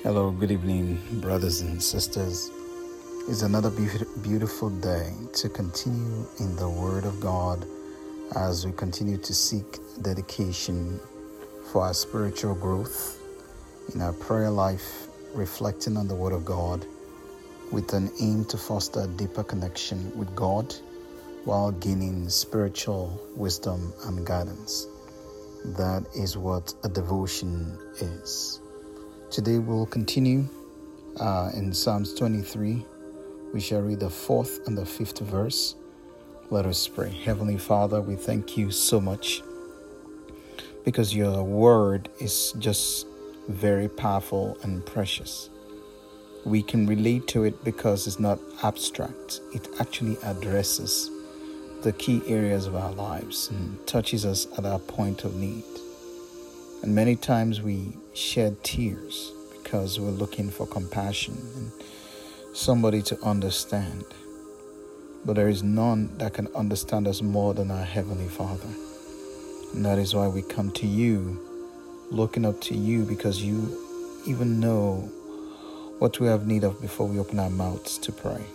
Hello, good evening, brothers and sisters. It's another beautiful day to continue in the Word of God as we continue to seek dedication for our spiritual growth in our prayer life, reflecting on the Word of God with an aim to foster a deeper connection with God while gaining spiritual wisdom and guidance. That is what a devotion is. Today we'll continue in Psalms 23. We shall read the 4th and the 5th verse. Let us pray. Heavenly Father, we thank you so much because your word is just very powerful and precious. We can relate to it because it's not abstract. It actually addresses the key areas of our lives and touches us at our point of need. And many times we shed tears because we're looking for compassion and somebody to understand. But there is none that can understand us more than our Heavenly Father. And that is why we come to you, looking up to you, because you even know what we have need of before we open our mouths to pray.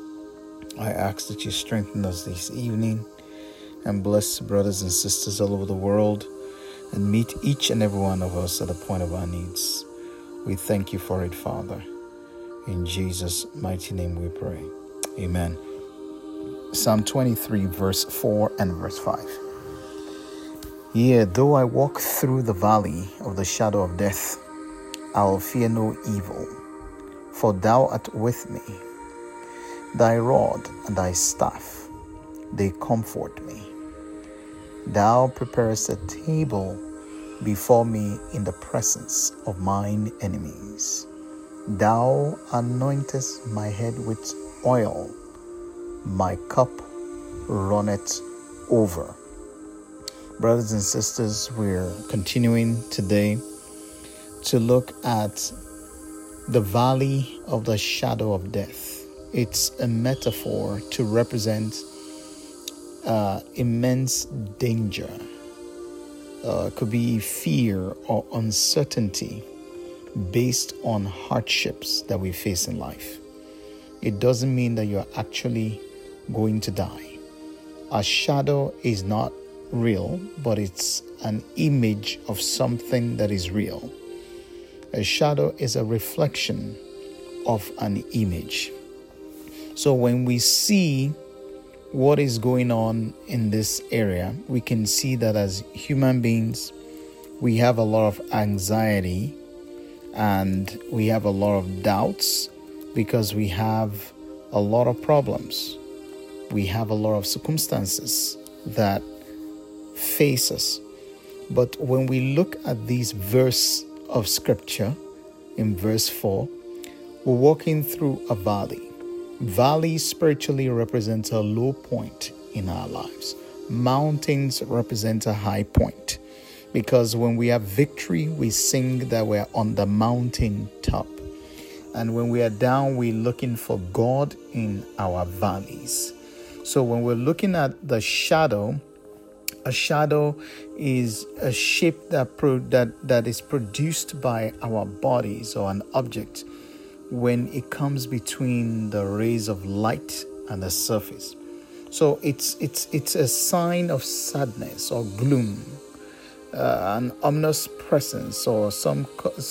I ask that you strengthen us this evening and bless brothers and sisters all over the world and meet each and every one of us at the point of our needs. We thank you for it, Father. In Jesus' mighty name we pray. Amen. Psalm 23, verse 4 and verse 5. Yea, though I walk through the valley of the shadow of death, I will fear no evil, for thou art with me. Thy rod and thy staff, they comfort me. Thou preparest a table before me in the presence of mine enemies. Thou anointest my head with oil, my cup runneth over. Brothers and sisters, we're continuing today to look at the valley of the shadow of death. It's a metaphor to represent immense danger. It could be fear or uncertainty based on hardships that we face in life. It doesn't mean that you're actually going to die. A shadow is not real, but it's an image of something that is real. A shadow is a reflection of an image. So when we see what is going on in this area, we can see that as human beings, we have a lot of anxiety and we have a lot of doubts because we have a lot of problems. We have a lot of circumstances that face us. But when we look at this verse of scripture in verse 4, we're walking through a valley. Valley spiritually represents a low point in our lives. Mountains represent a high point. Because when we have victory, we sing that we're on the mountain top. And when we are down, we're looking for God in our valleys. So when we're looking at the shadow, a shadow is a shape that is produced by our bodies or an object when it comes between the rays of light and the surface. So it's a sign of sadness or gloom, an ominous presence, or some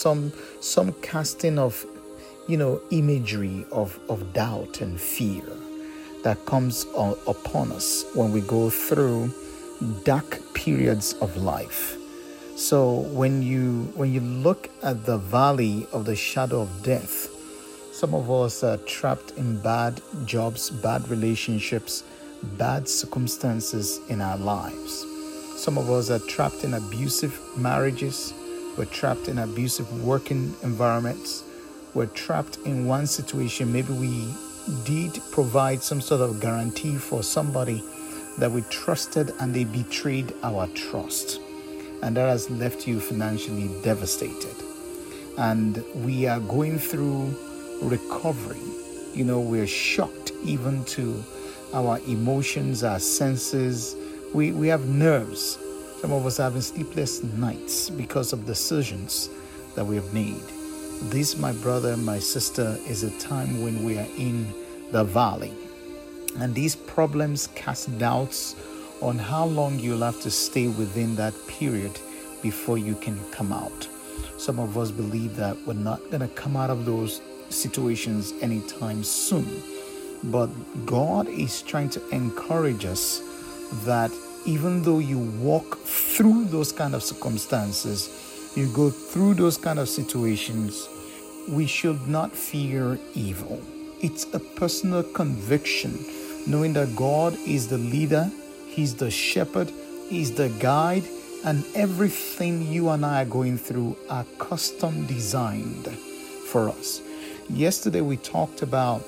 casting of imagery of doubt and fear that comes upon us when we go through dark periods of life. So when you look at the valley of the shadow of death, some of us are trapped in bad jobs, bad relationships, bad circumstances in our lives. Some of us are trapped in abusive marriages. We're trapped in abusive working environments. We're trapped in one situation. Maybe we did provide some sort of guarantee for somebody that we trusted and they betrayed our trust. And that has left you financially devastated. And we are going through recovery. We're shocked even to our emotions, our senses. We have nerves. Some of us are having sleepless nights because of decisions that we have made. This, my brother, my sister, is a time when we are in the valley. And these problems cast doubts on how long you'll have to stay within that period before you can come out. Some of us believe that we're not going to come out of those situations anytime soon. But God is trying to encourage us that even though you walk through those kind of circumstances, you go through those kind of situations, we should not fear evil. It's a personal conviction, knowing that God is the leader, He's the shepherd, He's the guide, and everything you and I are going through are custom designed for us. Yesterday we talked about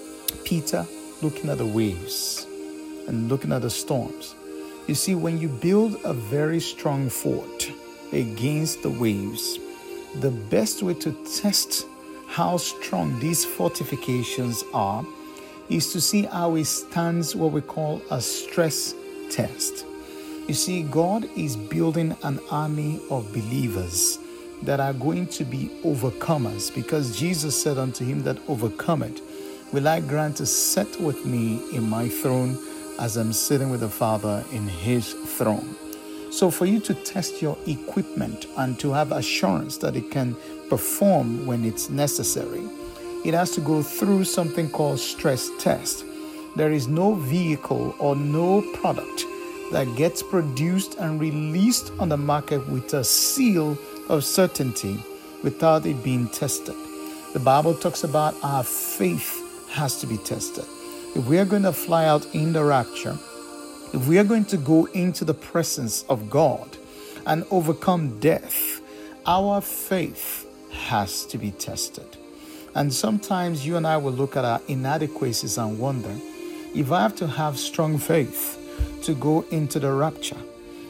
Peter looking at the waves and looking at the storms. You see, when you build a very strong fort against the waves, the best way to test how strong these fortifications are is to see how it stands what we call a stress test. You see, God is building an army of believers that are going to be overcomers, because Jesus said unto him that overcometh, will I grant to sit with me in my throne as I'm sitting with the Father in His throne. So for you to test your equipment and to have assurance that it can perform when it's necessary, it has to go through something called stress test. There is no vehicle or no product that gets produced and released on the market with a seal of certainty without it being tested. The Bible talks about our faith has to be tested. If we are going to fly out in the rapture, if we are going to go into the presence of God and overcome death, our faith has to be tested. And sometimes you and I will look at our inadequacies and wonder, if I have to have strong faith to go into the rapture,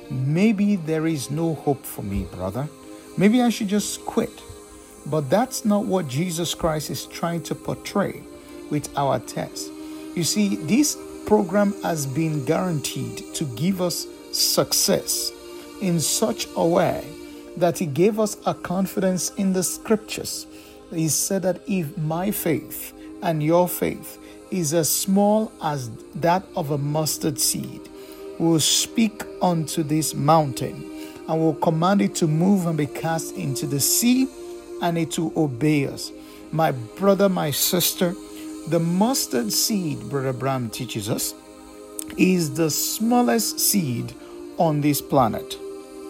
maybe there is no hope for me, brother. Maybe I should just quit. But that's not what Jesus Christ is trying to portray with our test. You see, this program has been guaranteed to give us success in such a way that He gave us a confidence in the scriptures. He said that if my faith and your faith is as small as that of a mustard seed, we will speak unto this mountain and will command it to move and be cast into the sea, and it will obey us. My brother, my sister, the mustard seed, Brother Bram teaches us, is the smallest seed on this planet.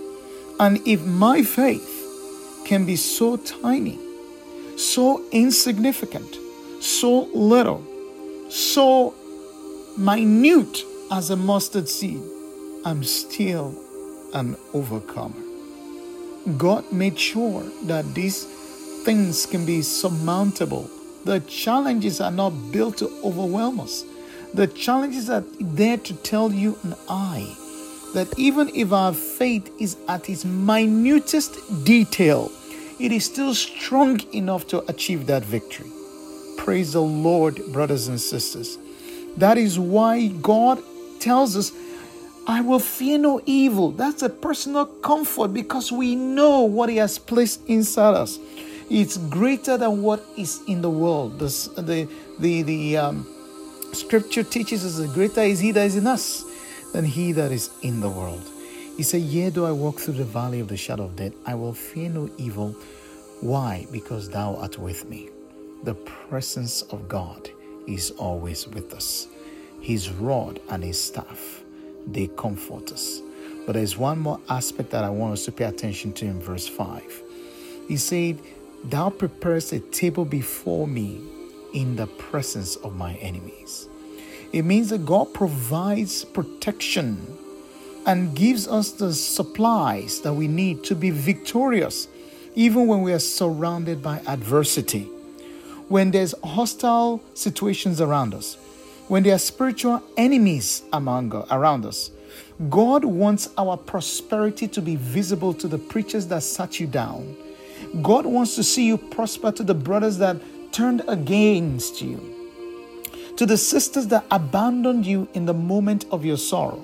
And if my faith can be so tiny, so insignificant, so little, so minute as a mustard seed, I'm still an overcomer. God made sure that these things can be surmountable. The challenges are not built to overwhelm us. The challenges are there to tell you and I that even if our faith is at its minutest detail, it is still strong enough to achieve that victory. Praise the Lord, brothers and sisters. That is why God tells us, I will fear no evil. That's a personal comfort, because we know what He has placed inside us. It's greater than what is in the world. The scripture teaches us that greater is He that is in us than he that is in the world. He said, yea, though I walk through the valley of the shadow of death, I will fear no evil. Why? Because Thou art with me. The presence of God is always with us. His rod and His staff, they comfort us. But there's one more aspect that I want us to pay attention to in verse 5. He said, Thou preparest a table before me in the presence of my enemies. It means that God provides protection and gives us the supplies that we need to be victorious, even when we are surrounded by adversity. When there's hostile situations around us, when there are spiritual enemies around us, God wants our prosperity to be visible to the preachers that sat you down. God wants to see you prosper to the brothers that turned against you, to the sisters that abandoned you in the moment of your sorrow.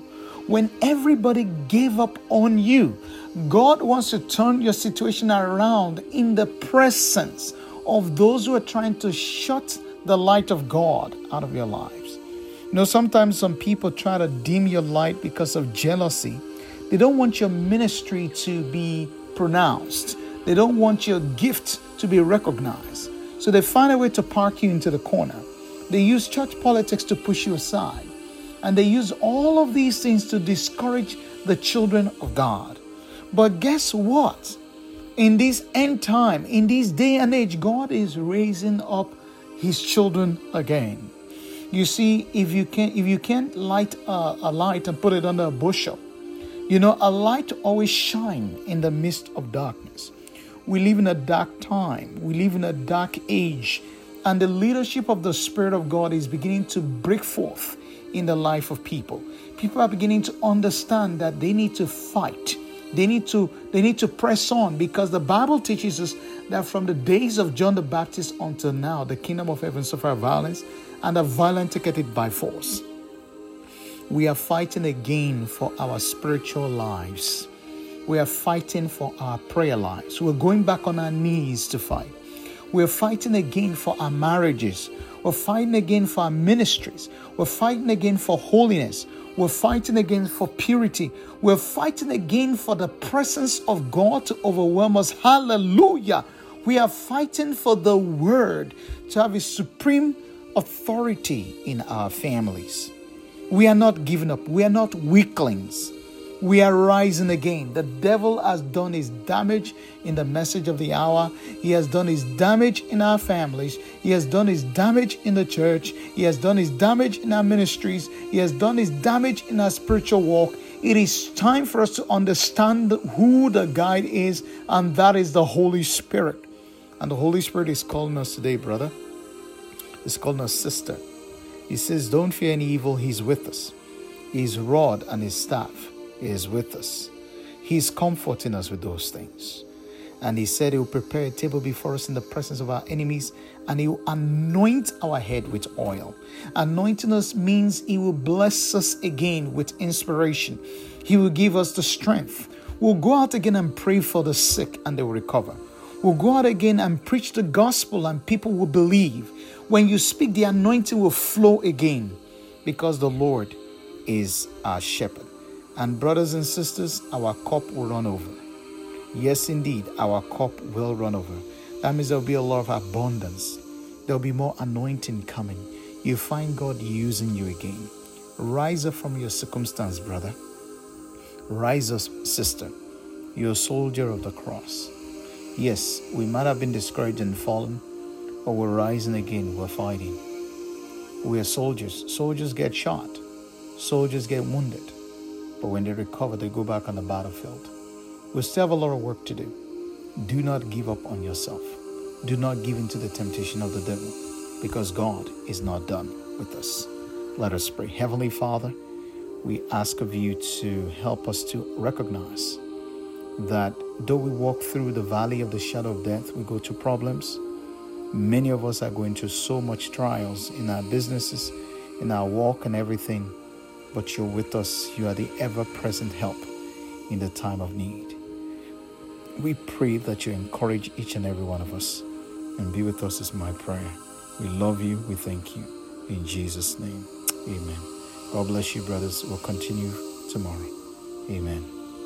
when everybody gave up on you. God wants to turn your situation around in the presence of those who are trying to shut the light of God out of your lives. Sometimes some people try to dim your light because of jealousy. They don't want your ministry to be pronounced. They don't want your gift to be recognized. So they find a way to park you into the corner. They use church politics to push you aside. And they use all of these things to discourage the children of God. But guess what? In this end time, in this day and age, God is raising up his children again. You see, if you can't light a light and put it under a bushel, a light always shines in the midst of darkness. We live in a dark time. We live in a dark age. And the leadership of the Spirit of God is beginning to break forth in the life of people. People are beginning to understand that they need to fight. They need to press on, because the Bible teaches us that from the days of John the Baptist until now, the kingdom of heaven suffered violence, and the violent take it by force. We are fighting again for our spiritual lives. We are fighting for our prayer lives. We're going back on our knees to fight. We're fighting again for our marriages. We're fighting again for our ministries. We're fighting again for holiness. We're fighting again for purity. We're fighting again for the presence of God to overwhelm us. Hallelujah. We are fighting for the word to have a supreme authority in our families. We are not giving up. We are not weaklings. We are rising again. The devil has done his damage in the message of the hour. He has done his damage in our families. He has done his damage in the church. He has done his damage in our ministries. He has done his damage in our spiritual walk. It is time for us to understand who the guide is, and that is the Holy Spirit. And the Holy Spirit is calling us today, brother. He's calling us sister. He says, don't fear any evil. He's with us. His rod and his staff is with us. He's comforting us with those things. And he said he will prepare a table before us in the presence of our enemies, and he will anoint our head with oil. Anointing us means he will bless us again with inspiration. He will give us the strength. We'll go out again and pray for the sick, and they will recover. We'll go out again and preach the gospel, and people will believe. When you speak, the anointing will flow again, because the Lord is our shepherd. And brothers and sisters, our cup will run over. Yes, indeed, our cup will run over. That means there will be a lot of abundance. There will be more anointing coming. You find God using you again. Rise up from your circumstance, brother. Rise up, sister. You're a soldier of the cross. Yes, we might have been discouraged and fallen, but we're rising again. We're fighting. We are soldiers. Soldiers get shot. Soldiers get wounded. But when they recover, they go back on the battlefield. We still have a lot of work to do. Do not give up on yourself. Do not give in to the temptation of the devil, because God is not done with us. Let us pray. Heavenly Father, we ask of you to help us to recognize that though we walk through the valley of the shadow of death, we go through problems. Many of us are going through so much trials in our businesses, in our walk and everything. But you're with us. You are the ever-present help in the time of need. We pray that you encourage each and every one of us, and be with us is my prayer. We love you. We thank you. In Jesus' name, amen. God bless you, brothers. We'll continue tomorrow. Amen.